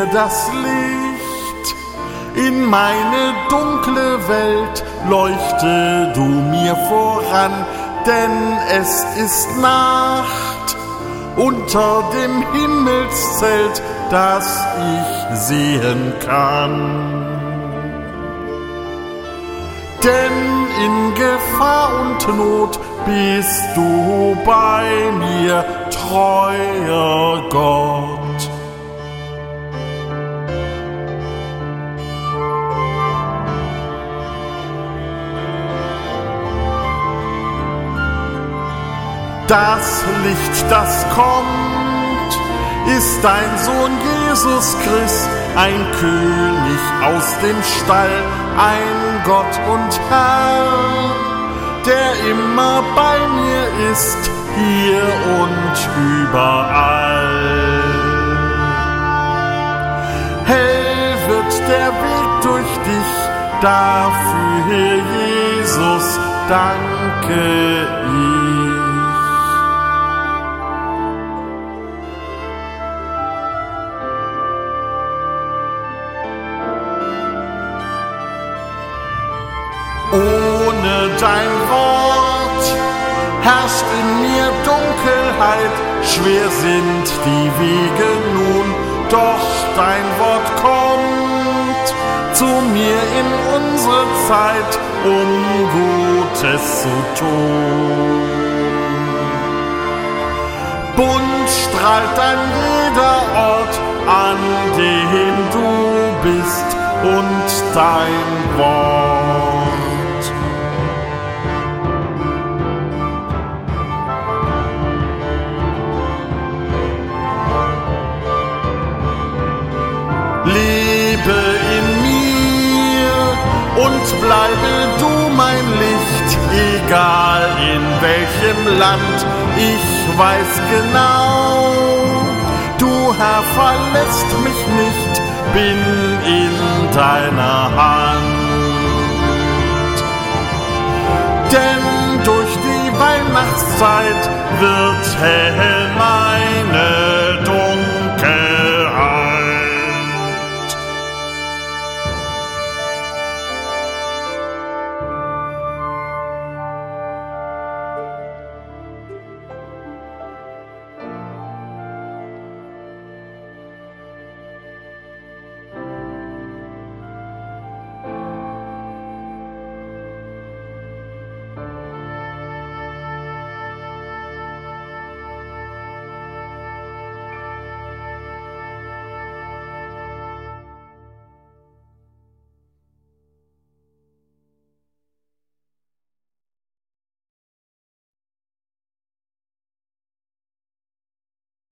mir das Licht in meine dunkle Welt, leuchte du mir voran, denn es ist Nacht unter dem Himmelszelt, das ich sehen kann. Denn in Gefahr und Not bist du bei mir, treuer Gott. Das Licht, das kommt, ist dein Sohn Jesus Christ, ein König aus dem Stall, ein Gott und Herr, der immer bei mir ist, hier und überall. Hell wird der Weg durch dich, dafür, Jesus, danke ich. Ohne dein Wort herrscht in mir Dunkelheit, schwer sind die Wege nun, doch dein Wort kommt zu mir in unsere Zeit, Gutes zu tun. Bunt strahlt an jeder Ort, an dem du bist, und dein Wort. Lebe in mir und bleibe du mein Licht, egal in welchem Land, ich weiß genau, du Herr verlässt mich nicht, bin in deiner Hand. Denn durch die Weihnachtszeit wird hell meine Dunkelheit.